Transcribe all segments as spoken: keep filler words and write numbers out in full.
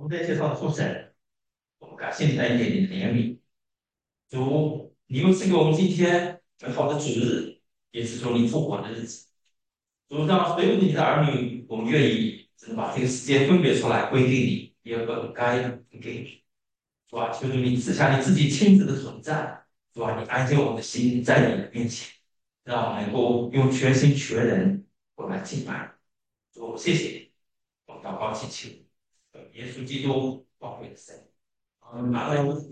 我们在介绍主神，我们感谢你来给你的怜悯。主，你又赐给我们今天美好的主日，也是主你复活的日子。主，让所有你的儿女，我们愿意真的把这个时间分别出来归给你，也本该给你。主啊，求主你赐下你自己亲自的存在，主啊，你安静我们的心在你的面前，让我们能够用全心全人过来敬拜。主，谢谢你，我们祷告祈求，耶稣基督宝贵的圣名。阿门。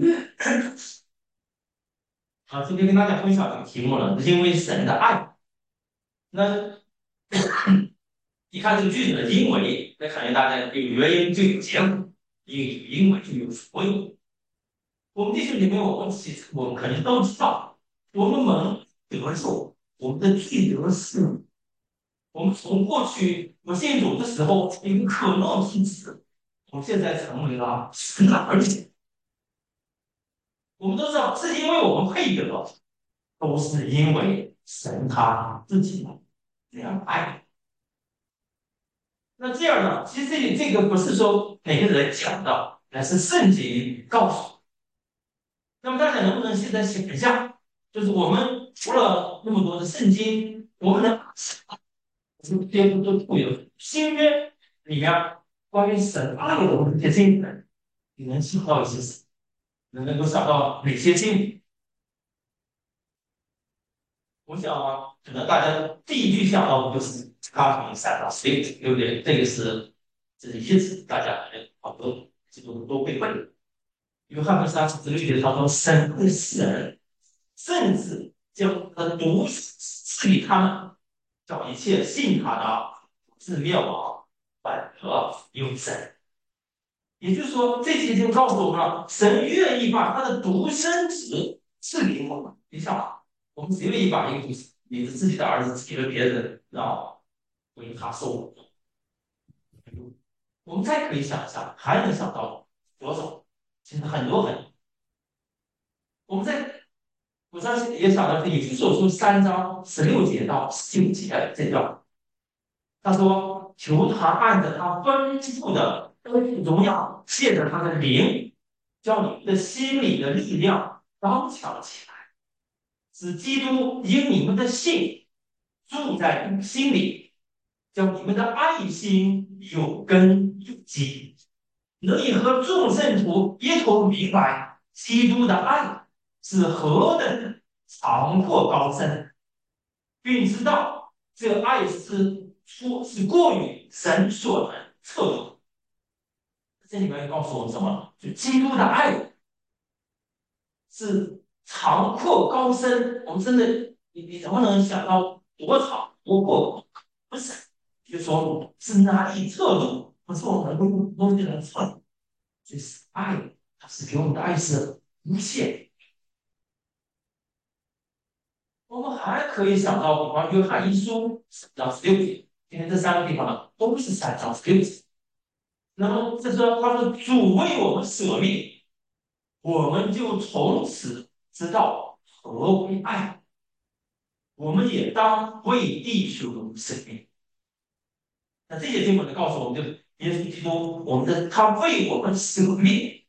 啊，今天跟大家分享这个题目呢，因为神的爱。那一看这个句子的因为，那肯定大家有原因就有结果，有因为就有所以。我们弟兄姐妹，我们其实我们肯定都知道，我们蒙得受，我们的罪得赦。我们从过去不信主的时候，一个可乐之子，我们现在成为了神的儿女。我们都知道，是因为我们配得，都是因为神他自己这样爱。那这样呢？其实这个不是说哪个人讲的，乃是圣经告诉。那么大家能不能现在想一下，就是我们除了那么多的圣经，我们能这些都都有新约里面关于神爱我们这些经文，你能想到一些什么？能够想到哪些经文？我想啊，可能大家第一句想到的就是《阿比赛到 state》，对不对？这个是这是一直大家好多这都都会问。约翰福音三十六节他说：“神会使人，甚至将他的独生赐给他们，叫一切信他的不至灭亡，反得永生。”也就是说，这节经告诉我们了，神愿意把他的独生子赐给我们。你想，我们谁愿意把一个你的自己的儿子赐给了别人，然后为他受苦？我们再可以想一想，还能想到多少？其实很多很多。我们在我相信也想到以弗所书三章十六节到十九节这段，他说：“求他按着他丰富的恩荣耀，借着他的灵，叫你们的心里的力量刚强起来，使基督因你们的信住在你们心里，叫你们的爱心有根有基，能以和众圣徒一同明白基督的爱是何等长阔高深，并知道这爱是出是过于神所能测度。这里面告诉我们什么？就基督的爱是长阔高深。我们真的，你你怎么能想到多长多阔？不是，就说是难以测度，不是我们能用东西能测度。就是爱，它是给我们的爱是无限。我们还可以想到，比方约翰一书三章十六节，今天这三个地方呢，都是三章十六节。那么这说他说主为我们舍命，我们就从此知道何为爱，我们也当为弟兄舍命。那这些经文呢，告诉我们，就是耶稣基督，我们的他为我们舍命，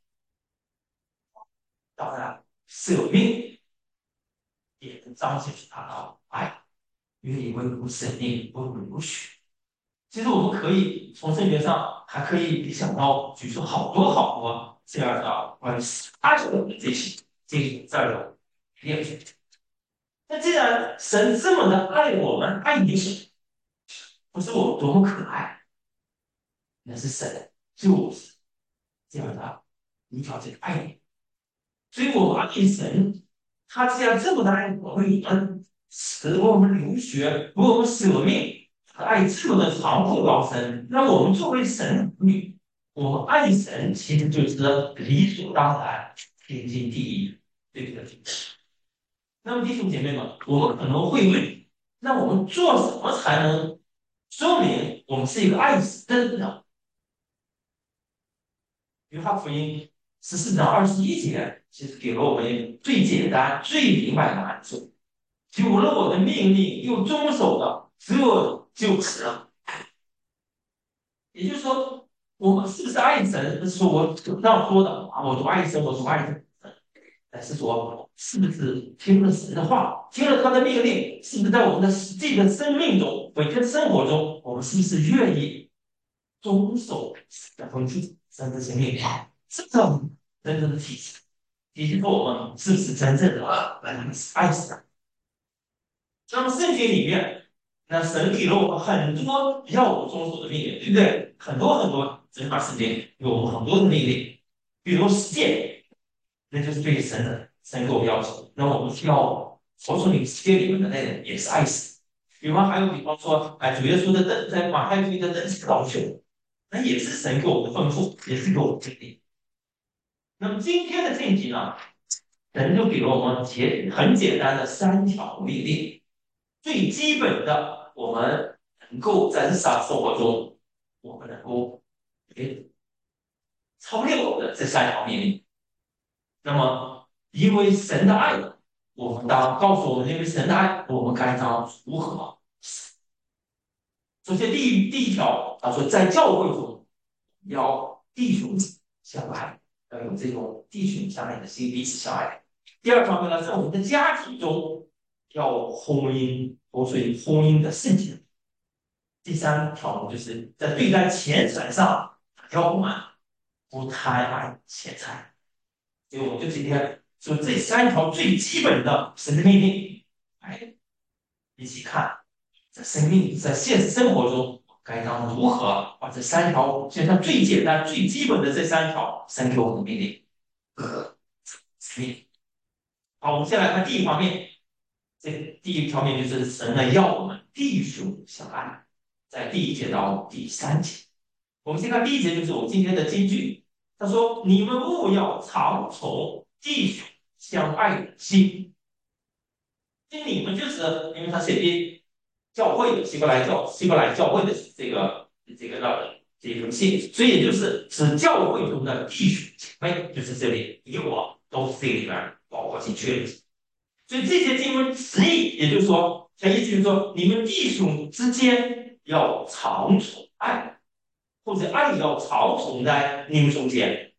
当然舍命也能彰显出他的爱，愿意为我们舍命，为我们流血。其实我们可以从圣经上还可以想到举出好多好多这样的关于爱的这些这些这样的例子。那既然神这么的爱我们，爱你，不是我们多么可爱，那是神就是这样的无条件爱你。所以我们爱神，他既然这么的爱我们，使我们流血，为我们舍命。爱这么的长阔高深，那我们作为神儿女，我们爱神其实就是理所当然、天经地义，对不对？那么弟兄姐妹们，我们可能会问：那我们做什么才能说明我们是一个爱神的呢？约翰福音十四章二十一节，其实给了我们最简单、最明白的answer。有了我的命令又遵守了，这就是。也就是说， 我们是不是爱神？是我这样说的啊，我多爱神，我多爱神。但是说，是不是听了神的话，听了他的命令，是不是在我们的实际的生命中、每天生活中，我们是不是愿意遵守神的吩咐、神的命令？是这样真正的体现，体现出我们是不是真正的爱神？那么圣经里面，那神给了我们很多要我们遵守的命令，对不对？很多很多，整段时间有我们很多的命令，比如实践，那就是对神的神给我们要求。那我们需要活出你世界里面的那个，也是爱神。比方还有，比方说，哎，主耶稣的灯在马太福音的灯是老朽，那也是神给我们的吩咐，也是给我们经历。那么今天的经题呢，神就给了我们简很简单的三条命令。最基本的，我们能够在日常生活中，我们能够诶操练我们的这三条命令。那么，因为神的爱，我们当告诉我们，因为神的爱，我们该当如何？首先，第一第一条，他说，在教会中要弟兄相爱，要有这种弟兄相爱的心，彼此相爱。第二方面呢，在我们的家庭中要婚姻，活出婚姻的圣洁。第三条就是在对待钱财上，要我们不贪爱钱财。所以我们就今天说这三条最基本的神的命令，来一起看，在生命在现实生活中该当如何把这三条，就像最简单最基本的这三条神给我们的命令，呃，命。好，我们先来看第一方面，这第一条命就是神呢要我们弟兄相爱，在第一节到第三节。我们先看第一节，就是我今天的金句。他说：“你们务要常存弟兄相爱的心。”这你们就是因为他写的教会的希伯来教希伯来教会的这个这个那这封信，所以也就是指教会中的弟兄姐妹，就是这里你我都是这里边包括进去的。所以这些经文词义，也就是说，它意思就是说，你们弟兄之间要常存爱。或者爱要常存在你们中间。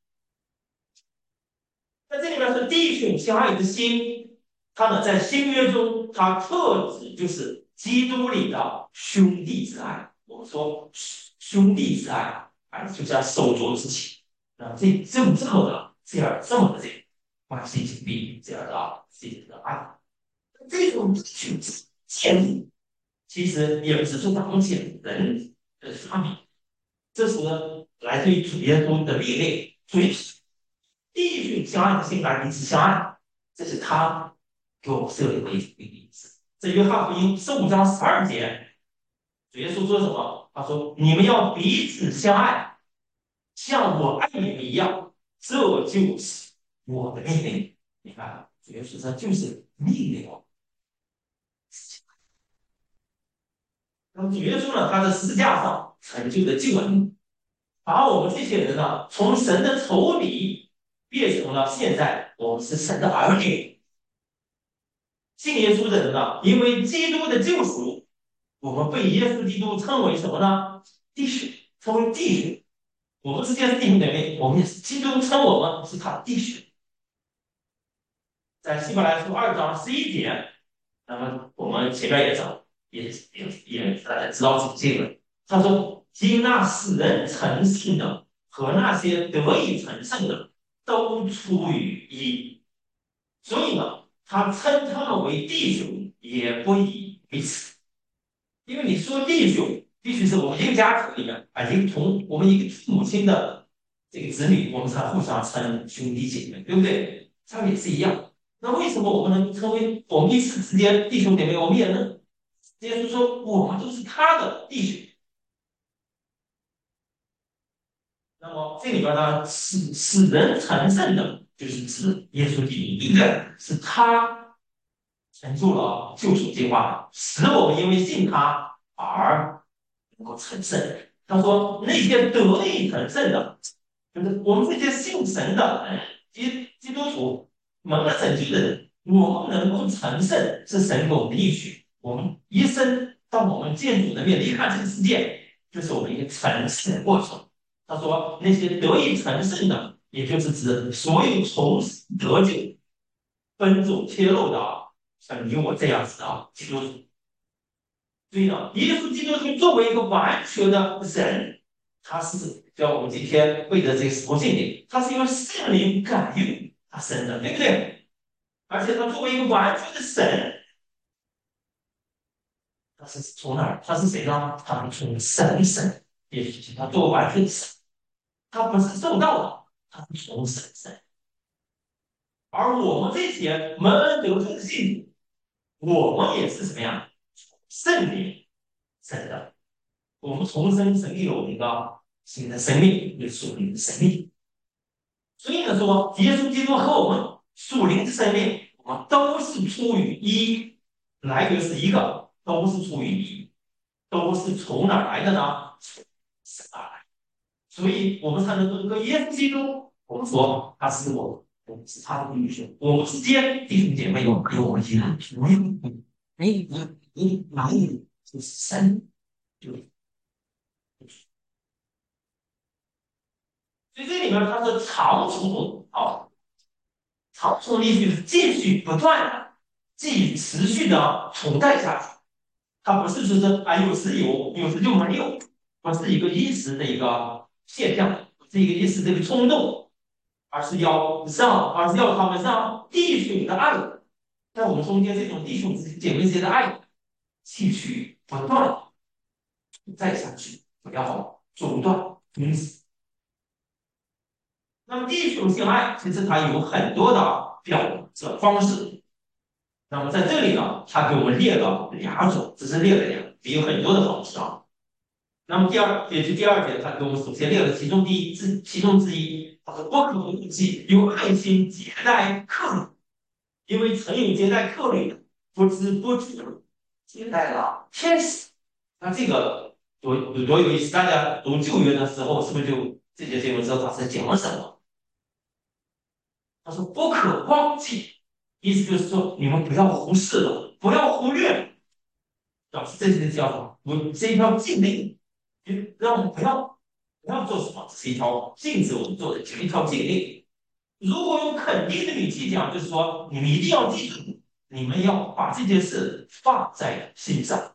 那这里面是弟兄相爱的心，它呢在新约中，它特指就是基督里的兄弟之爱。我们说兄弟之爱，啊，就像手足之情。啊，这这么这么的这样这么的这关系紧密这样的啊，这样的爱，这种弟兄之间，其实也不是说当前人的发明。这是来自于主耶稣的命令，所以弟兄相爱的心来彼此相爱，这是他给我们设立的一种命令。在约翰福音十五章十二节，主耶稣说什么？他说：“你们要彼此相爱，像我爱你们一样，这就是我的命令。”你看，主耶稣说就是命令我。那么主耶稣呢，他在十字架上成就的救恩。把我们这些人呢，从神的仇敌变成了现在我们是神的儿女。信耶稣的人呢，因为基督的救赎，我们被耶稣基督称为什么呢？弟兄，称为弟兄。我们之间是弟兄姐妹，我们也是基督称我们是他的弟兄。在希伯来书二章十一节，那么我们前面也讲，也也也大家知道这个经文，他说。因那使人成圣的和那些得以成圣的，都出于一，所以呢，他称他们为弟兄，也不以为耻。因为你说弟兄，必须是我们一个家庭里面啊，一个同我们一个父母亲的这个子女，我们才互相称兄弟姐妹，对不对？他们也是一样。那为什么我们能成为我们彼此之间弟兄姐妹？我们也能，耶稣说我们都是他的弟兄。那么这里边呢，使使人成圣的，就是指耶稣基督，对不对？是他成就了救赎计划，使我们因为信他而能够成圣。他说那些得以成圣的，就是我们这些信神的人，基基督徒蒙了拯救的人，我们能够成圣，是神给我们的应许。我们一生到我们见主的面，离开这个世界，就是我们一个成圣的过程。 他说那些得以成圣的，也就是指所有从死得救、分组揭露的啊，像你我这样子啊，基督徒。所以呢，耶稣基督徒作为一个完全的人，他是就像我们今天背的这个圣经里，他是因为圣灵感应他生的，对不对？而且他作为一个完全的神，他是从哪儿？他是谁呢？他是从神生，也就是他作为完全的神，他不是受到的，他是从神生。而我们这些蒙恩得救的信徒，我们也是什么呀？圣灵生的。我们重生，神有一个新的生命，一个属灵的生命。所以呢，说耶稣基督和我们属灵的生命，我们都是出于一，来源是一个，都是出于一，都是从哪儿来的呢？神而来。所以我们才能够跟耶稣基督，我们说他是我，我们是他的弟兄，我们之间弟兄姐妹有有我们一样，没有没有没哪里就是神就。所以这里面它是长存啊，长存的意思就是继续不断的、继续持续的存在下去。它不是说是啊有时有，有时就没有，不是一个一时的一个现象，不是一个一时的一个冲动，而是要让，而是要他们让弟兄的爱，在我们中间这种弟兄姐妹之间的爱，继续不断再下去，不要中断、停止。那么弟兄相爱，其实它有很多的表示方式。那么在这里呢，他给我们列了两种，只是列了两，也有很多的方式啊。那么第二，也就第二节，他给我们首先列了其中第一之其中之一，他说不可忘记用爱心接待客旅，因为曾有接待客旅的，不知不觉接待了天使。那这个多多有意思！大家读旧约的时候，是不是就这些经文知道他是讲什么？他说不可忘记，意思就是说你们不要忽视了，不要忽略了，表示这些叫什么？我这一条禁令，就让我们不要不要做什么，这是一条禁止我们做的，就是一条禁令。如果用肯定的语气讲，就是说你们一定要记住，你们要把这件事放在心上。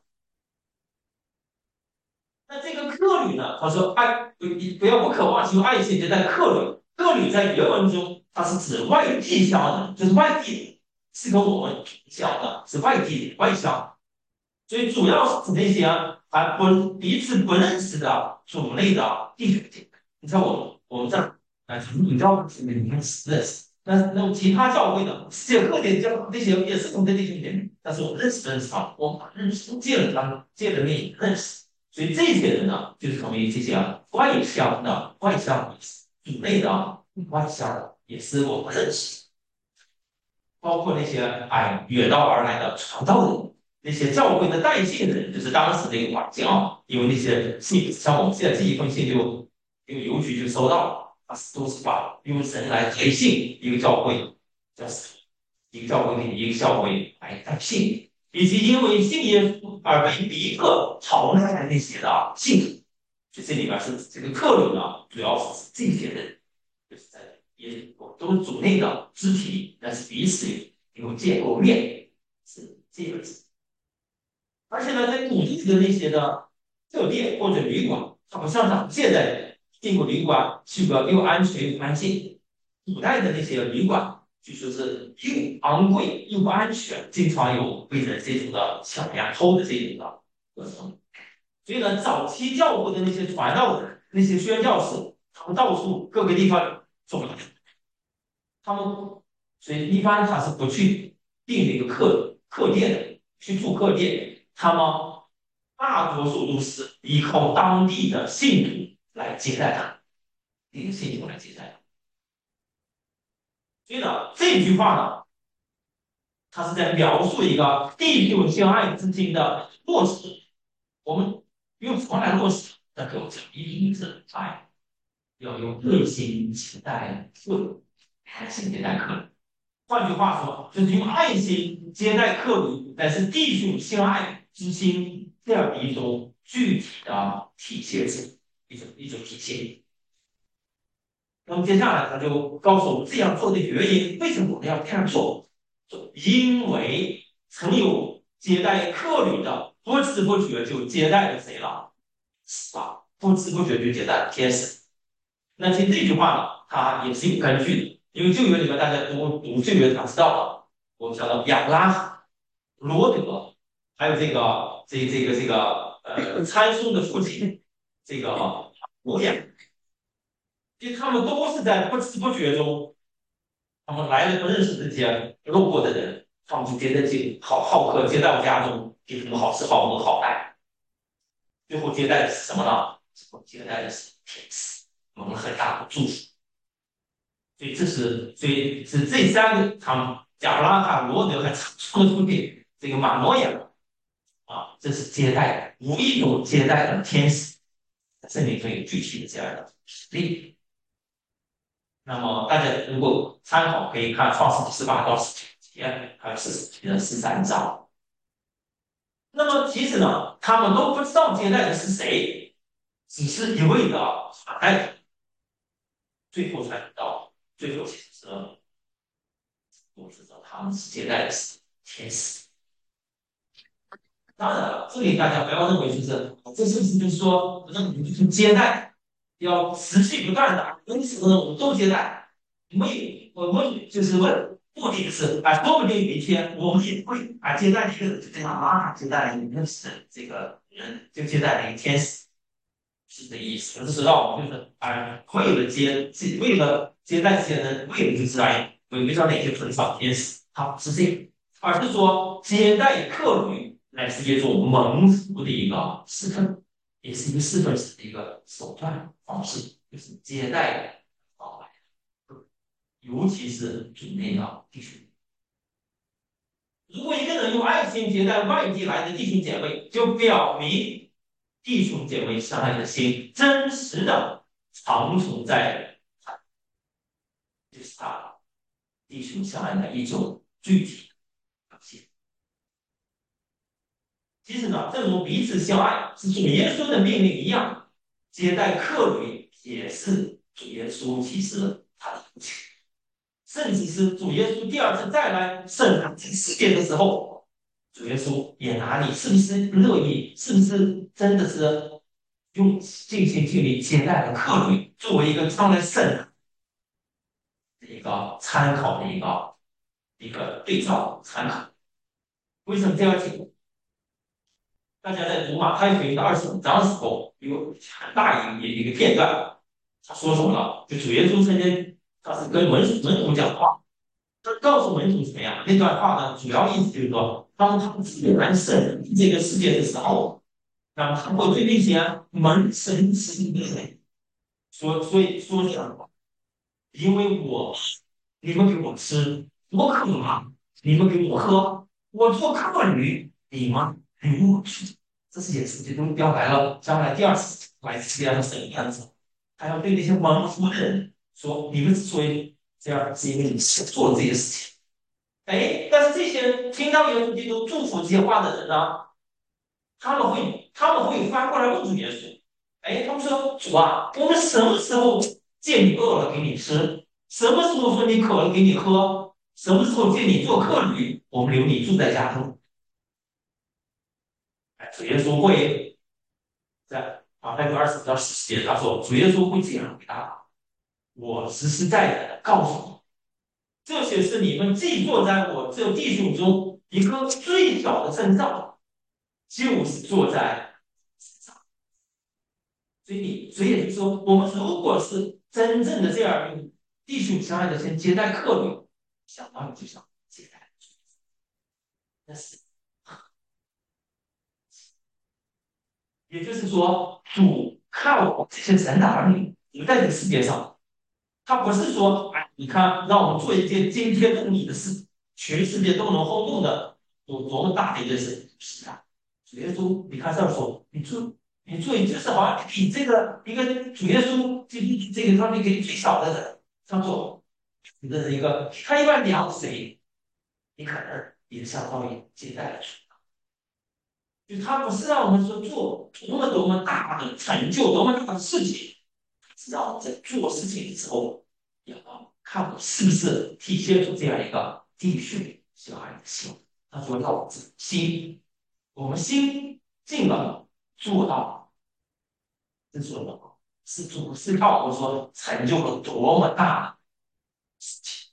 那这个客旅呢？他说爱不不要不可忘记用爱心接待客旅。客旅在原文中，它是指外地乡人，就是外地人，是跟我们讲的是外地人外乡，所以主要是指那些还不彼此不认识的种类的弟兄姐妹。你像我们我们这儿啊，你教会里面认识认识，那那种其他教会的世界各地教那些也是我们的弟兄姐妹，但是我们认识认识他们，我们认识见了他们，见了面也认识。所以这些人呢，就是成为这些外乡的外乡主内的外乡的，也是我们认识，包括那些哎远道而来的传道人，那些教会的带信人，就是当时的一个环境啊。因为那些信，像我们现在这一封信就，这个邮局就收到了，他都是把用神来带信一个教会，叫一个教会给一个教会来带信。以及因为信耶稣而被逼迫逃难的那些的信徒，就这里面是这个客旅呢，主要是这些人，就是在也都是主内的肢体，但是彼此有见过面，是这个字。而且呢，在古地的那些的酒店或者旅馆，它不像咱们现在进过旅馆去个又安全又安静，古代的那些旅馆。据说是又昂贵又不安全，经常有被人这种的抢呀、偷的这种的过程。所以呢，早期教会的那些传道人、那些宣教士，他们到处各个地方走，他们所以一般他是不去订那个客客店的，去住客店，他们大多数都是依靠当地的信徒来接待他，这个信徒来接待他。所以呢，这句话呢，它是在描述一个弟兄相爱之间的落实。我们用什么来落实？那给我讲，一是爱，要用热心接待客人，爱心接待客人。换句话说，就是用爱心接待客人，乃是弟兄相爱之心这样的一种具体的体现，一种一种体现。 那么接下来他就告诉我们这样做的原因，为什么我们要这样做？说因为曾有接待客旅的，不知不觉就接待了谁了？是吧？不知不觉就接待了天使。那其实这句话呢，它也是有根据的，因为旧约里面大家读读旧约，他知道了，我们讲到亚伯拉罕、罗德，还有这个这这个这个呃参孙的父亲这个摩亚，其实他们都是在不知不觉中，他们来了不认识这些路过的人，他们就接待进好好客接待我家中，给他们好吃好喝好待，最后接待的是什么呢？最后接待的是天使，我们很大的祝福。所以这是，所以是这三个他们亚伯拉罕、罗德和参孙的父亲这个马诺亚啊，这是接待的，无意中接待了天使，这里头有具体的这样的实例。那么大家如果参考，可以看创世纪十八到十九节，还有四十节的十三章。那么其实呢，他们都不知道接待的是谁，只是一味的传代，最后才知道，最后其实我知道他们是接待的是天使。当然了，这里大家不要认为就是这是不是就是说，那你就是接待要持续不断的，因此呢，我们都接待。没有，我们就是问，目的是啊，说不定有一天我们也会啊接待一个人，就这样啊，接待了一个是这个人，就接待了一个天使，是这意思。就是让我们就是啊，为了接接，为了接待这些人，为了就是哎，围绕哪些很少天使，他不是这个，而是说接待客旅。乃是一种蒙福的一个侍奉，也是一个侍奉式的一个手段方式，就是接待到来，尤其是主内的弟兄。如果一个人用爱心接待外地来的弟兄姐妹，就表明弟兄姐妹相爱的心真实的长存在，就是他弟兄相爱的一种具体表现。其实呢，正如彼此相爱是主耶稣的命令一样，接待客旅也是主耶稣启示了他的父亲，甚至是主耶稣第二次再来审判这个世界的时候，主耶稣也拿你是不是乐意，是不是真的是用尽心尽力接待了客旅，作为一个将来审判的一个参考的一个一个对照参考。为什么这样讲？大家在读马太福音的二十五章的时候，有很大一个一个片段，他说什么了？就主耶稣曾经他是跟门门徒讲话，他告诉门徒怎么样？那段话呢，主要意思就是说，当他们自然审这个世界的时候，那么他会对那些门神之的人说，所以说这样的话，因为我你们给我吃，我渴了，你们给我喝，我做客旅，你们给我去。这是也是最终调来了将来第二次来世界上审判的时候，还要对那些蒙福的人说：你们之所以这样，是因为你是做了这些事情。哎，但是这些听到耶稣基督祝福这些话的人呢，他们会他们会翻过来问主耶稣：哎，他们说主啊，我们什么时候见你饿了给你吃？什么时候说你渴了给你喝？什么时候见你做客旅，我们留你住在家中？哎，主耶稣会在马太福二十到十节，他说主耶稣会这样回答：我实实在在的告诉你，这些是你们既坐在我这弟兄中一个最小的身上，就是坐在身上。所以你，所以也就是说，我们如果是真正的这样用弟兄相爱的先接待客旅，想当然就想接待，那是。也就是说，主看我们这些神的儿女活在这个世界上，他不是说，哎，你看，让我们做一件惊天动地的事，全世界都能轰动的，有多么大的一件事？是啊，主耶稣，你看这儿说，你做，你做，就是好像比这个一个主耶稣，这这个方面给最小的人，他做，你的一个，他一般量谁，你可能也相当于接待了主。就他不是让我们说做多么多么大的成就，多么大的事情，是让我们在做事情的时候要看我是不是体现出这样一个地区小孩的心。他说要心，我们心静了，做到，这做到是主是靠我们说成就了多么大的事情。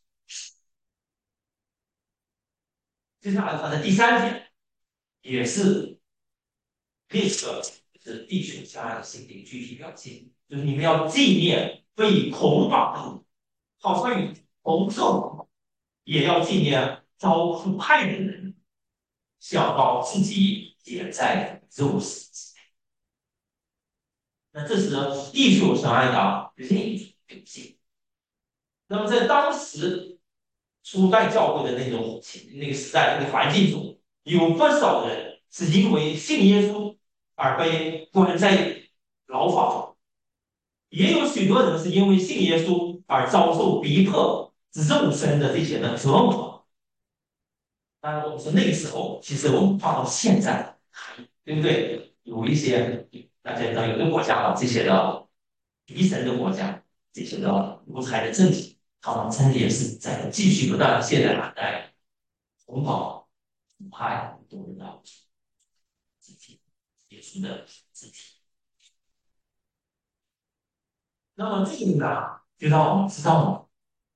接下来他的第三点也是列出了就是弟兄相爱的心的具体表现，就是你们要纪念被捆绑的人，好像与同受，也要纪念遭苦害的人，想到自己也在肉死之内。那这是弟兄相爱的另一种表现。那么在当时初代教会的那种那个时代那个环境中，有不少人是因为信耶稣而被关在牢房中，也有许多人是因为信耶稣而遭受逼迫、肉身的这些的折磨。当然，我们说那个时候，其实我们放到现在，对不对？有一些大家知道，有的国家啊，这些的敌神的国家，这些的独裁的政体，他们真的也是在继续不断的现在还在红堡腐害很多人的肢体，耶稣的肢体。那么这个呢，就让我们知道，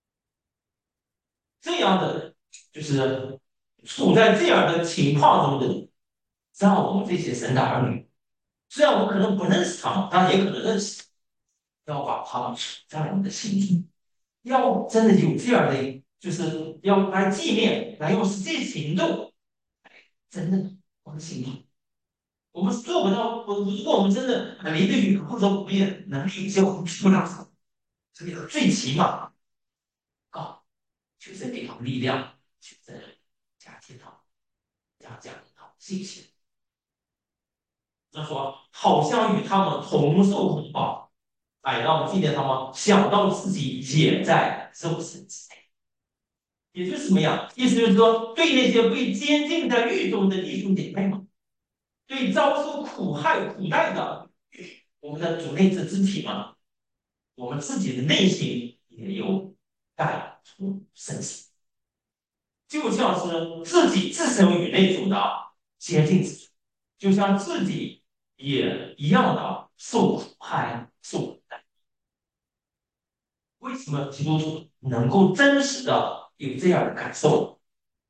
这样的人就是处在这样的情况中的人，让我们这些神的儿女，虽然我们可能不认识他们，但也可能认识，要把他们存在我们的心中，要真的有这样的，就是要来纪念，来用实际行动，真的往心里。我们做不到，如果我们真的离得远，或者我们也能力有些我们不了，这个最起码啊，就是给他们力量，就是加添他们，加加他们信心。他说，好像与他们同受同报，哎，让我们纪念他们，想到自己也在肉身之内。也就是什么呀？意思就是说，对那些被监禁在狱中的弟兄姐妹们，对遭受苦害苦待的我们的主内之肢体嘛，我们自己的内心也有感触深思，就像是自己置身于那种的监禁之中，就像自己也一样的受苦害、受苦待。为什么基督徒能够真实的有这样的感受？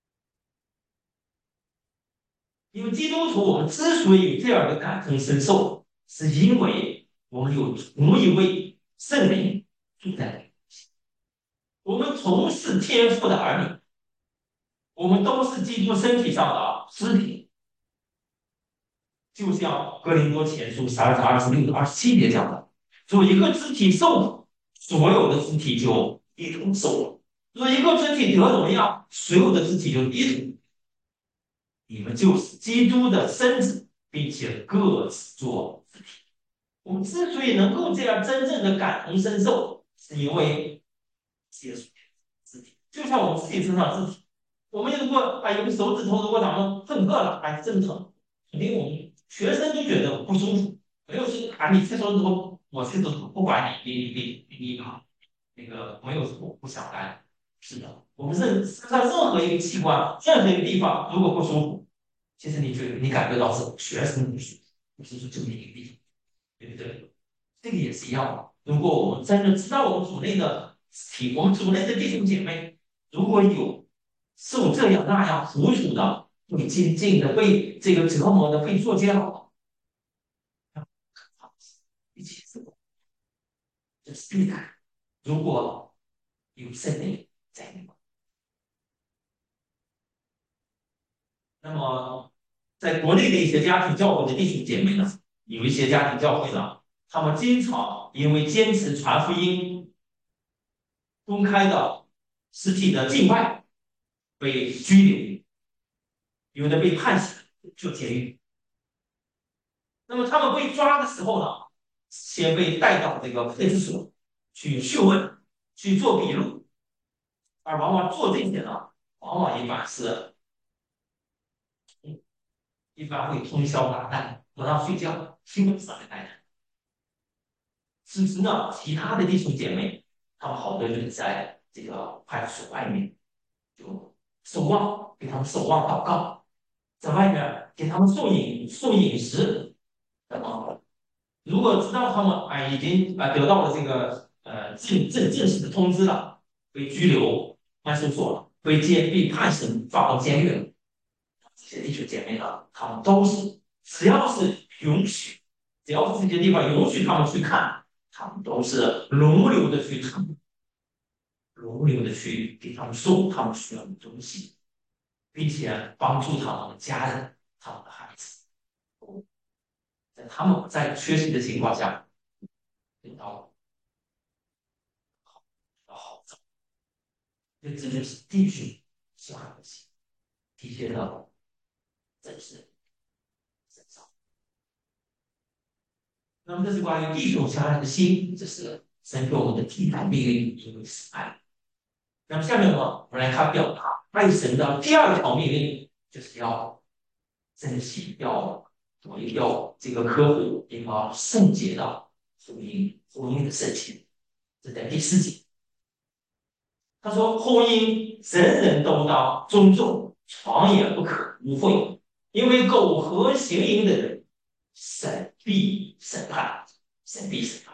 因为基督徒，我们之所以有这样的感同身受，是因为我们有同一位圣灵住在里面，我们同是天父的儿女，我们都是基督身体上的肢体。就像哥林多前书十二章二十六到二十七节讲的，说一个肢体受苦，所有的肢体就一同受了；说一个肢体得荣耀，所有的肢体就一同。你们就是基督的身子，并且各自做肢体。我们之所以能够这样真正的感同身受，是因为接触肢体，就像我们自己身上肢体。我们如果啊有个手指头如果咱们碰破了，哎，正疼，肯定我们全身都觉得不舒服。没有说啊，你这手指头，我这手指头不管你，你你你你啊，那个没有什么不想来。是的，我们任身上任何一个器官，任何一个地方如果不舒服，其实你觉得你感觉到是全身不舒服，不是说就那一个地方。对不对？这个也是一样的。如果我们真的知道我们组内的体，我们组内的弟兄姐妹，如果有受这样那样苦楚的、被监禁的、被这个折磨的、被做监牢的，一起死，这是必然。如果有圣灵在里面，那么在国内的一些家庭教会的弟兄姐妹呢，有一些家庭教会呢，他们经常因为坚持传福音，公开的实体的境外被拘留，有的被判刑就监狱。那么他们被抓的时候呢，先被带到这个派出所去讯问，去做笔录，而往往做这些呢，往往一般是，一般会通宵达旦，不让睡觉，基本上的待人。此时呢，其他的弟兄姐妹他们好多就是在这个派出所外面就守望，给他们守望祷告，在外面给他们送饮送饮食。那么，如果知道他们哎已经啊得到了这个呃正正正式的通知了，被拘留看守所了，被监被判刑放到监狱了，这些弟兄姐妹呢，他们都是只要是允许，只要是这些地方允许他们去看，他们都是轮流的去看，轮流的去给他们送他们需要的东西，并且帮助他们的家人、他们的孩子，在他们在缺席的情况下，得到好照顾。这就是弟兄相爱的心，体现到真实身上。那么这是关于弟兄相爱的心，这是神给我们的第一条命令，因为是爱。那么下面呢，我们来看表达爱神的第二条命令，就是要珍惜，要我们要这个呵护一个圣洁的婚姻，婚姻的圣洁。这在第四节，他说：婚姻人人都当尊重，床也不可污秽，因为苟合行淫的人，神必审判，神必审判。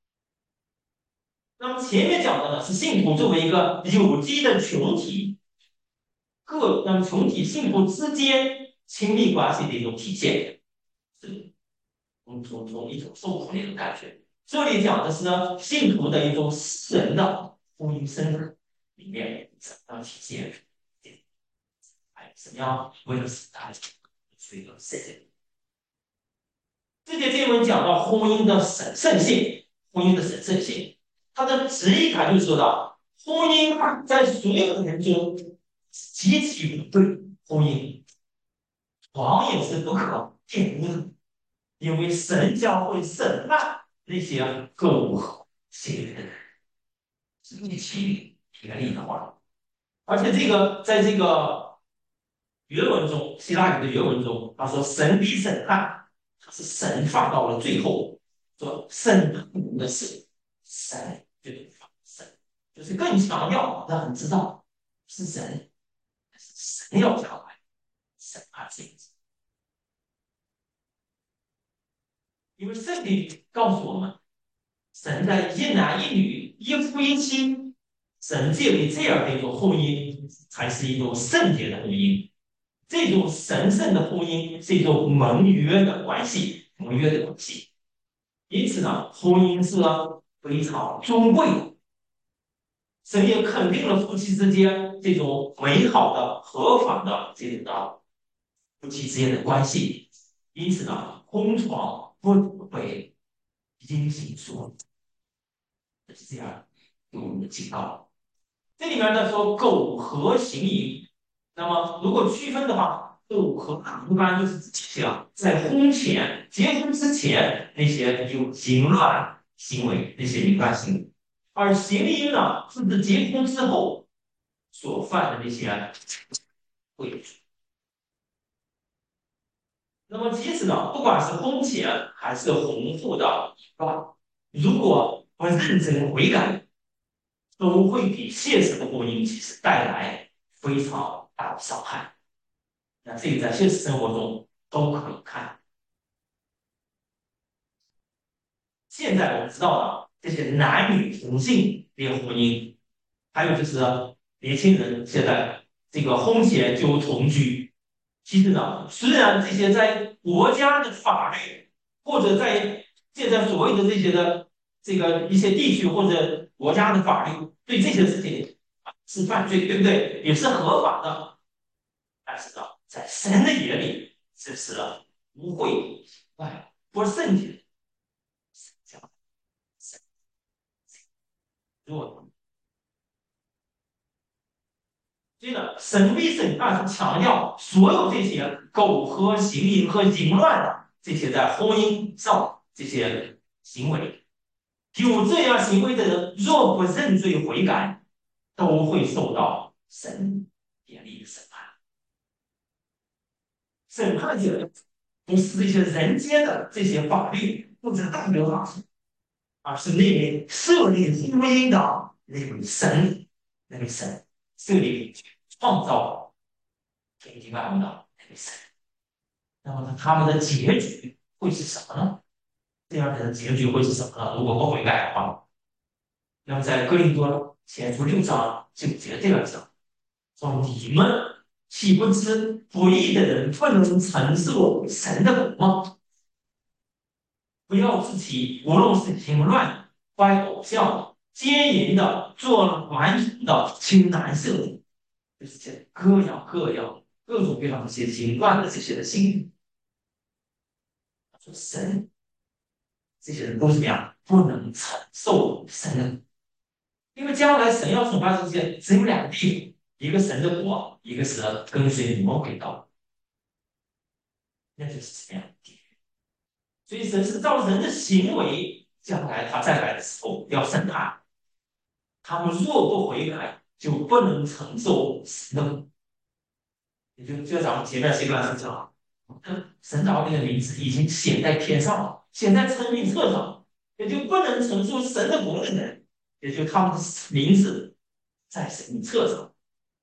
那么前面讲的呢，是信徒作为一个有机的群体，各那么群体信徒之间亲密关系的一种体现，是从从从一种受苦的一种感觉。这里讲的是呢，信徒的一种私人的婚姻生活里面怎么体现？哎，怎么样为了使他是一个圣洁？这节经文讲到婚姻的神圣性，婚姻的神圣性，它的直译它就说到，婚姻在所有的人中极其不对，婚姻床也是不可玷污的，因为神将会审判那些苟合行淫的人，是极其严厉的话。而且这个在这个原文中，希腊语的原文中，他说神必审判，他是神放到了最后，说审判的是神，就是神，就是更强调让人知道是神，神要下来审判这个。因为圣经告诉我们，神在一男一女、一夫一妻，神建立这样的一种婚姻，才是一种圣洁的婚姻。这种神圣的婚姻是一种盟约的关系，盟约的关系。因此呢，婚姻是非常尊贵的。神也肯定了夫妻之间这种美好的、合法的这种的夫妻之间的关系。因此呢，婚床不被因形所是这样给我们的警告。这里面呢说苟合行淫，那么如果区分的话，苟合一般就是指像在婚前、结婚之前那些有淫乱行为、那些淫乱行为，而行淫呢是指结婚之后所犯的那些罪。那么其实呢，不管是婚前还是婚后的淫乱，如果不认真悔改，都会给现实的婚姻其实带来非常大的伤害。那这个在现实生活中都可以看。现在我们知道了这些男女同性恋婚姻，还有就是年轻人现在这个婚前就同居。其实呢，虽然这些在国家的法律或者在现在所谓的这些的这个一些地区或者国家的法律对这些事情是犯罪，对不对？也是合法的，但是呢，在神的眼里，这是污秽、哎，不圣洁的。弱。所以呢，神为审判是强调所有这些苟合行淫和淫乱的这些在婚姻上这些行为，有这样行为的人，若不认罪悔改，都会受到神严厉的审判。审判者不是这些人间的这些法律或者道德法，而是那位设立婚姻的认为神，认为神设立创造天地万物的那位神。那么他们的结局会是什么呢？这样的结局会是什么呢？如果不悔改的话，那么在哥林多前书六章九节这样讲，说你们岂不知不义的人不能承受神的国吗？不要自己，无论是淫乱、拜偶像、奸淫的、做顽童的、亲男色的，就是这各样各样、各种各样的这些淫乱的这些的心理。说神这些人都怎么样？不能承受神的，因为将来神要惩罚这些，只有两个地方，一个神的国，一个是跟随魔鬼道，那就是什么样？所以神是照人的行为，将来他再来的时候要审判。他们若不悔改，就不能承受神的。也就就咱们前面这段是讲，神道那个名字已经写在天上了，写在生命册上，也就不能承受神的国的人，也就他们的名字在生命册上。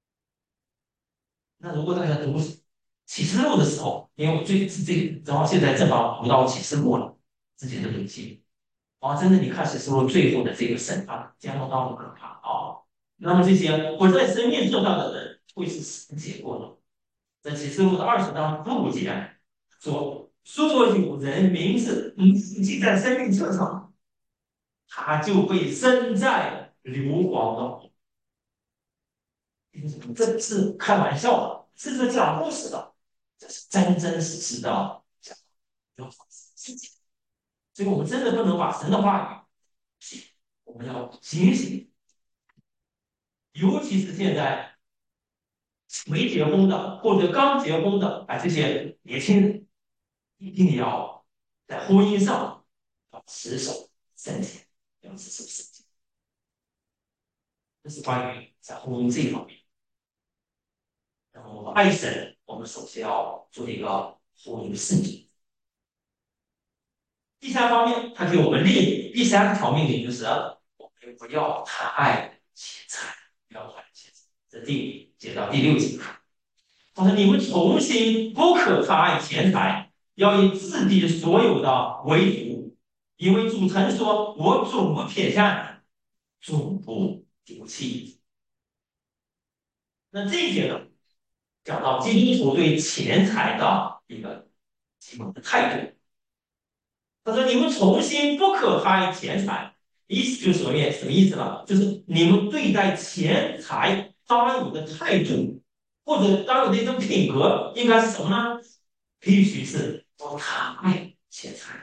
那如果大家读启示录的时候，因为我最这正好现在正好读到启示录了，自己的东西。啊，真的，你看启示录最后的这个审判，将要多么可怕啊！那么这些不在生命册上的人，会是神结果的。在启示录的二十章十五节说：若有人名字没记在生命册上，他就被扔在硫磺的火。这不是开玩笑的，这是讲故事的，这是真真实实的讲有事情。所以我们真的不能把神的话语，我们要警醒，尤其是现在没结婚的或者刚结婚的啊这些年轻人，一定要在婚姻上要持守圣洁，要持守圣洁。这是关于在婚姻这一方面。然后爱神，我们首先要做一个婚姻圣洁。第三方面，他给我们列第三条命令，就是我们不要贪爱钱财，不要贪爱钱财。这第写到第六节，他说：“你们从心不可贪爱钱财，要以自己所有的为主，因为主曾说：我总不撇下你，总不丢弃。”那这一节呢，讲到基督徒对钱财的一个基本的态度。他说：“你们从心不可贪爱钱财，意思就是什么什么意思呢？就是你们对待钱财当有的态度，或者当有的一种品格，应该是什么呢？必须是不贪爱钱财。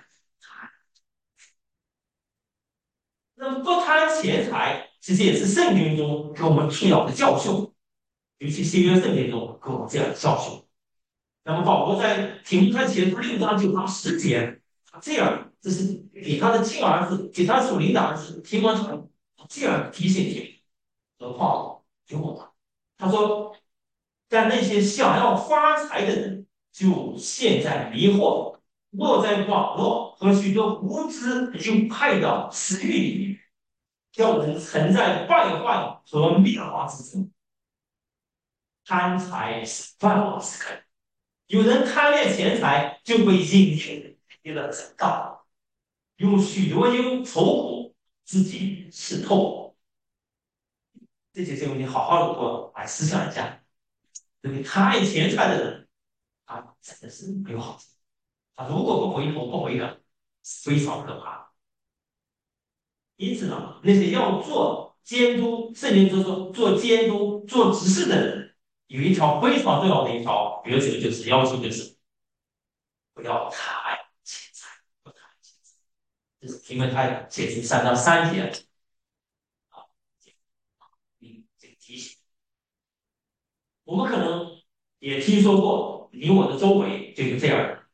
那么不贪钱财，其实也是圣经中给我们重要的教训，尤其新约圣经中给我们这样的教训。那么保罗在提摩太前书六章九章十节，他这样，这是给他的亲儿子，给他属灵的儿子提摩太这样提醒提醒，何况给我们。他说，但那些想要发财的人，就陷在迷惑，落在网络和许多无知有害的私欲里面，叫人沉在败坏和灭亡之中。贪财是万恶之根。有人贪恋钱财，就被引进了正道，用许多忧愁苦自己吃透。这些经文你好好的过来思想一下，对不对？贪爱钱财的人，他真的是没有好处。他如果不回头不悔改，非常可怕。因此呢，那些要做监督，圣经就说做监督、做执事的人，有一条非常重要的一条原则，就是要求就是不要贪爱钱财，不贪爱钱财。这是因为他写出三章三节啊，嗯，这个提醒。我们可能也听说过，你我的周围就有这样的，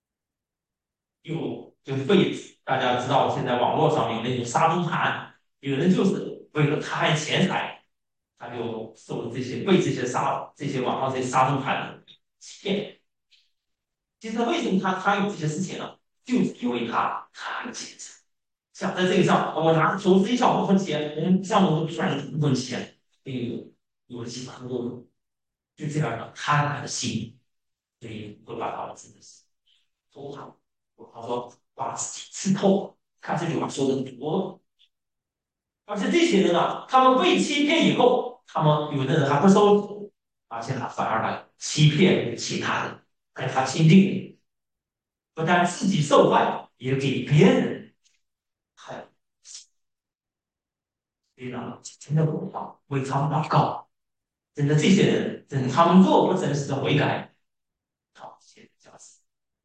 有就是被大家知道，现在网络上有那种杀猪盘，有人就是为了贪爱钱财，他就受这些被这些杀这些网上这些杀猪盘欺骗。其实为什么他他有这些事情呢？就是因为他贪钱财。 想在这个上，我拿投资一小部分钱，我们项目赚一部分钱，这个有其他多，就这样的贪婪的心，所以会把他们真的是偷好。他说把自己吃透，看这句话说的多。而且这些人啊，他们被欺骗以后，他们有的人还不收手，而且他反而来欺骗其他人，跟他亲近的人，不但自己受害，也给别人害。所以呢，真的我要为他们祷告。真的，这些人，真的他们若不真实的悔改，好，谢谢教师。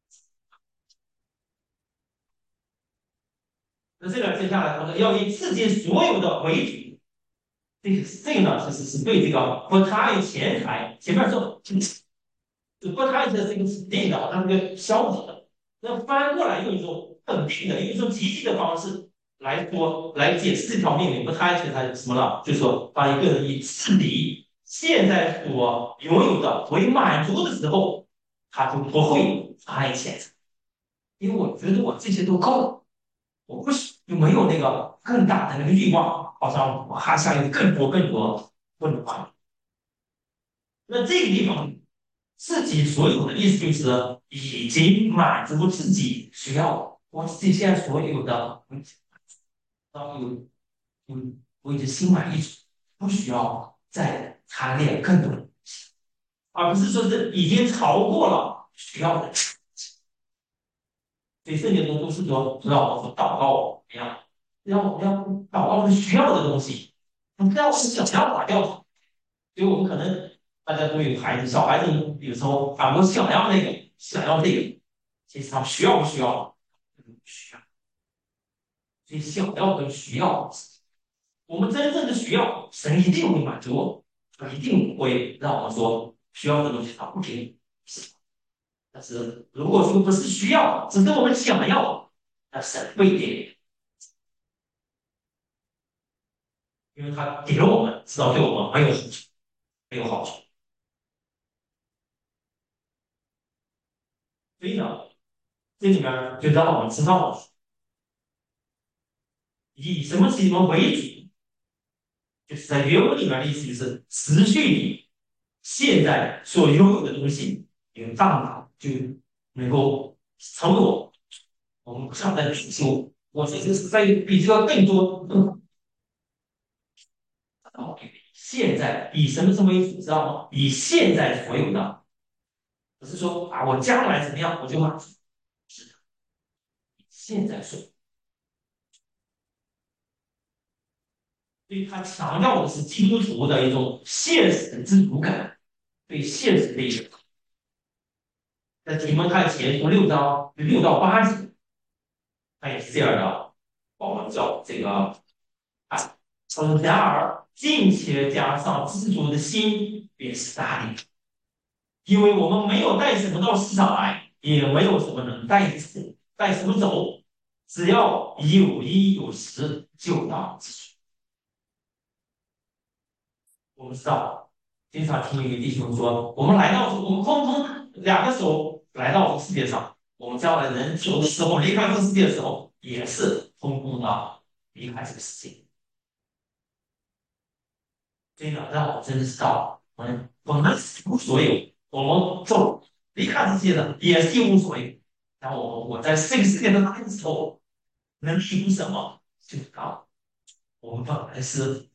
那这个接下来他说要以自己所有的为主，这个这个呢，其实是对这个不贪钱财，前面说就不贪的这个是领导他这个消极的，那翻过来用一种肯定的，用一种积极的方式来说来解释这条命令。不贪钱财什么了？就是说把一个人以自己现在所拥有的为满足的时候，他就不会贪钱财，因为我觉得我这些都够了。我不是就没有那个更大的那个欲望，好像我还想有更多更多不能换。那这个地方自己所有的意思就是已经满足自己需要，我自己现在所有的，当有有我已经心满意足，不需要再贪恋更多的东西，而不是说是已经超过了需要的。所以圣经中都是说让我们说祷告怎么样，让我们要祷告是需要的东西，不是要我们想要把掉。所以我们可能大家都有孩子，小孩子有时候啊，我想要那个，想要这个，其实他需要不需要？需要。所以想要跟需要，我们真正的需要，神一定会满足，他一定会让我们说需要的东西他不给。但是如果说不是需要，只是我们想要，那神会给，因为他给了我们，知道对我们没有好处，没有好处。所以呢，这里面就让我们知道，以什么什么为主，就是在原文里面的意思就是持续你现在所拥有的东西，你的大脑就能够成我。我们不上在追求，我这个是在比这个更多更现在以什么什么为主，知道吗？以现在所有的，不是说啊我将来怎么样我就满足，是的，现在所有。所以他强调的是基督徒的一种现实的知足感，对现实的一种。在提摩太前书六章六到八节，他也是这样的，我们叫这个啊，说然而并且加上知足的心，便是大力，因为我们没有带什么到世上来，也没有什么能带走，带什么走，只要有衣有食，就当知足。我们知道，经常听一个弟兄说，我们来到我们空空两个手来到这个世界上，我们将来人走的时候，离开这个世界的时候，也是空空的离开这个世界。所以呢，让我真的知道，我们我们无所有，我们走离开这世界的也是一无所有。然后我我在这个世界的那个时候，能弥补什么？就知道我们本来是。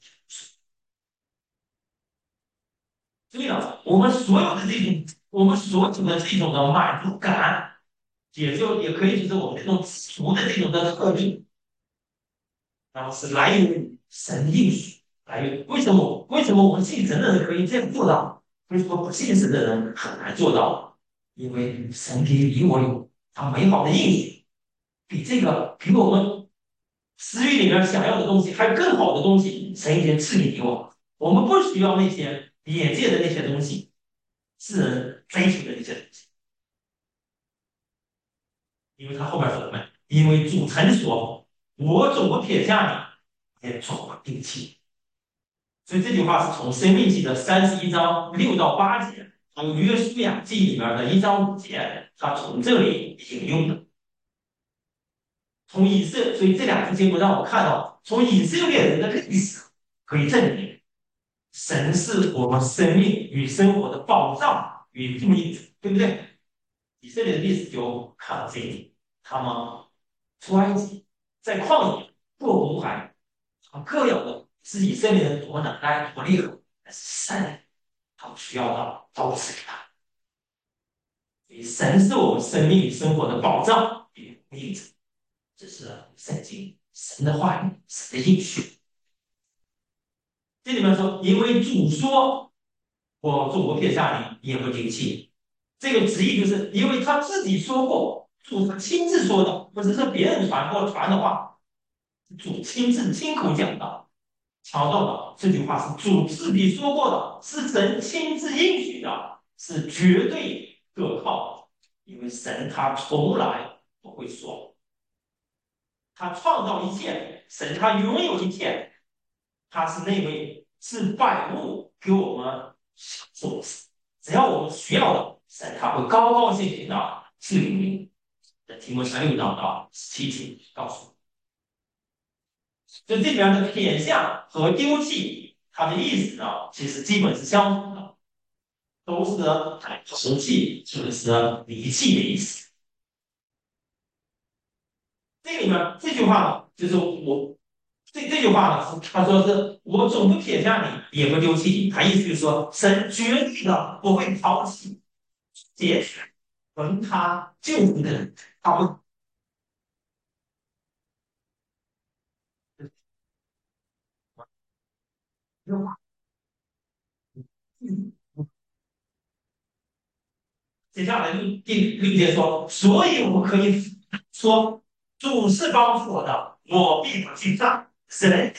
所以呢，我们所有的这种，我们所有的这种的满足感，也就也可以就是我们这种知足的这种的特征，然后是来源于神应许，来源为什么？为什么我们信神的人可以这样做到？为什么不信神的人很难做到？因为神给你我有他美好的应许，比这个比我们私欲里面想要的东西还更好的东西，神已经赐给我。我们不需要那些眼界的那些东西。世人追求的那些东西，因为他后面说什么？因为主曾说：“我总不撇下你，也总不丢弃。”所以这句话是从《生命记》的三十一章六到八节，还有《约书亚记》里面的一章五节，他从这里引用的。 从以色，所以这两个节目让我看到，从以色列人的历史可以证明，神是我们生命与生活的保障与供应者，对不对？以色列的历史就看到这一点，他们出埃及，在旷野过红海，他们各有的是以色列人多能耐、多厉害，但是神他们需要的都是给他。所以神是我们生命与生活的保障与供应者，这是圣经神的话语，神的应许。这里面说，因为主说，我主不撇下你，也不丢弃你。这个直译就是因为他自己说过，主他亲自说的，不是说别人传过传的话，主亲自亲口讲的，强调的这句话是主自己说过的，是神亲自应许的，是绝对可靠的。因为神他从来不会说，他创造一切，神他拥有一切，他是那位是百物给我们享受的，只要我们需要的，神他会高高兴兴的赐给你。在题目十六章到十七节告诉我们，就这里面的撇下和丢弃，它的意思呢，其实基本是相同的，都是舍弃或者是离弃的意思。这里面这句话呢，就是我这这句话呢，他说是我总不撇下你，也不丢弃你。他意思就是说，神绝对的不会抛弃、截取从他救赎的人，他不。接下来六第六节说，所以我们可以说，主是帮助我的，我必不惧怕。神，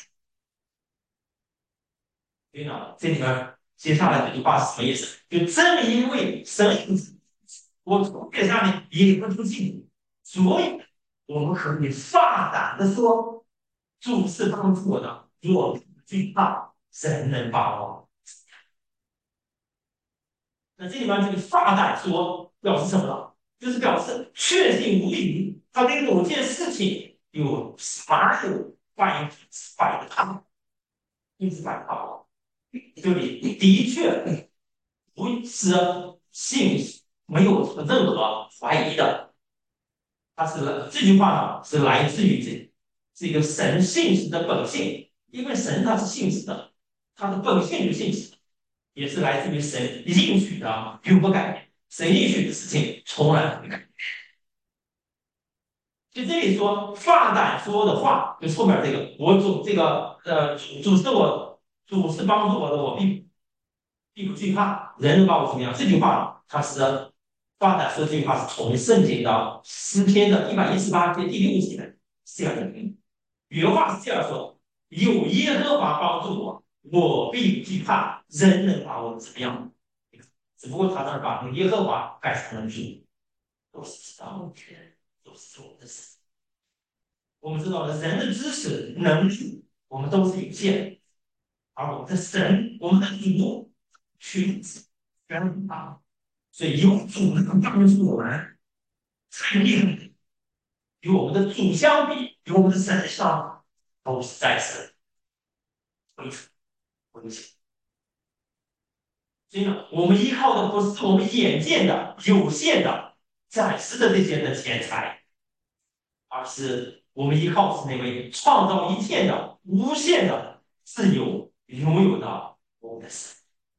所以呢，这里面接下来这句话是什么意思？就正因为神，我从撇下你，也不出去你，所以我们可以大胆的说，主是帮助我的，我不惧怕，神能把我。那这里面这个大胆说表示什么呢？就是表示确信无疑，他对某件事情有啥有反应反应他，因此反应他，就你的确不是信没有任何怀疑的。它是这句话呢是来自于这这个神信实的本性，因为神他是信实的，他的本性是信实的。也是来自于神应许的永不改变，神应许的事情从来不会改变。就这里说大胆说的话，就后面这个，我主这个呃主主是我主是帮助我的，我并并不惧怕，人能把我怎么样？这句话它是大胆说这句话是从圣经的诗篇的一百一十八篇第六节是这样的，原话是这样说：有耶和华帮助我，我并不惧怕，人能把我怎么样？只不过他那儿把耶和华改成了主，都是知道的，都是主的事。我们知道的，人的知识能力，我们都是有限的，而我们的神，我们的主，全知全大，所以有主能帮助我们，才厉害。与我们的主相比，与我们的神相都是在神为主为主。所以呢，我们依靠的不是我们眼见的、有限的、暂时的这些的钱财，而是我们依靠是那位创造一切的、无限的、自由拥有的我们的神。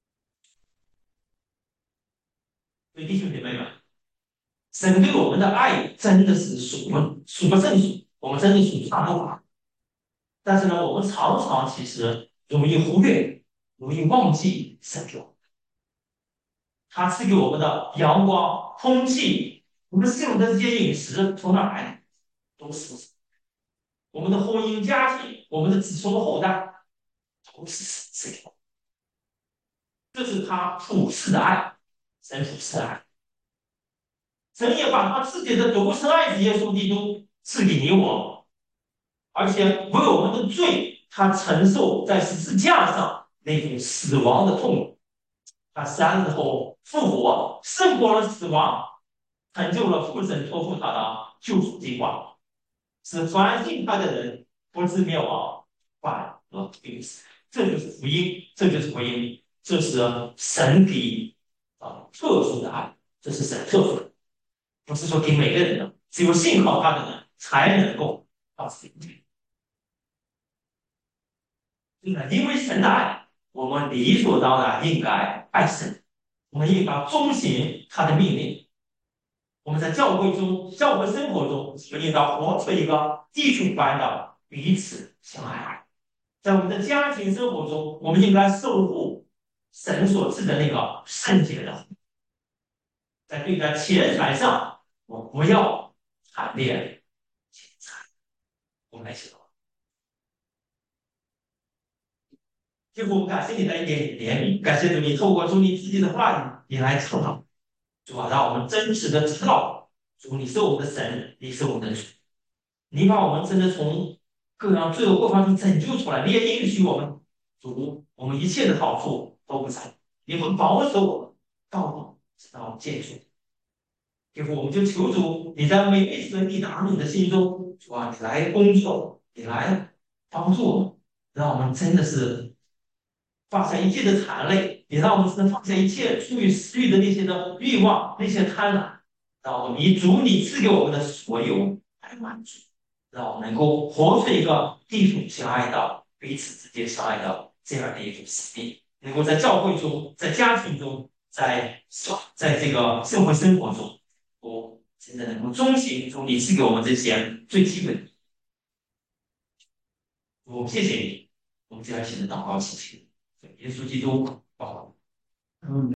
所以弟兄姐妹们，神对我们的爱真的是数不数不胜数，我们真的数不上不完。但是呢，我们常常其实容易忽略、容易忘记神给我们。他赐给我们的阳光、空气，我们使用的这些饮食从哪来的？都是我们的婚姻家庭，我们的子孙后代，都是神赐给我们。这是他普世的爱，神普世的爱。神也把他自己的独生爱子耶稣基督赐给你我，而且为我们的罪，他承受在十字架上那种死亡的痛苦，他三日后复活，胜过了死亡，成就了父神托付他的救赎计划。 使凡信他的人不至灭亡，反而必死。这就是福音，这就是福音，这是神给啊特殊的爱，这是神特殊的，不是说给每个人的，只有信靠他的人才能够到此地步。因为神的爱，我们理所当然应该爱神，我们应该遵行他的命令。我们在教会中、教会生活中，我们应当活出一个地处般的彼此相爱。在我们的家庭生活中，我们应该守护神所赐的那个圣洁的。在对待钱财上，我不要贪恋钱财。我们来写。最后，感谢你的一点怜悯，感谢主，你透过主你自己的话语，你来教导，主啊，让我们真实的知道，主你是我们的神，你是我们的主，你把我们真的从各样罪恶过犯中拯救出来，你也允许我们，主，我们一切的好处都不在，你会保守我们到底直到结束。最后，我们就求主，你在每一次你的儿女的心中，主啊，你来工作，你来帮助我们，让我们真的是。放下一切的残累，也让我们只能放下一切出于私欲的那些的欲望、那些贪婪，让我们以主你赐给我们的所有来满足，让我们能够活出一个地主相爱的、彼此之间相爱的这样的一种使命，能够在教会中、在家庭中、在在这个社会生活中，我真的能够遵循主你赐给我们这些最基本的。我谢谢你，我们这样写的祷告祈求。耶稣基督，好。嗯。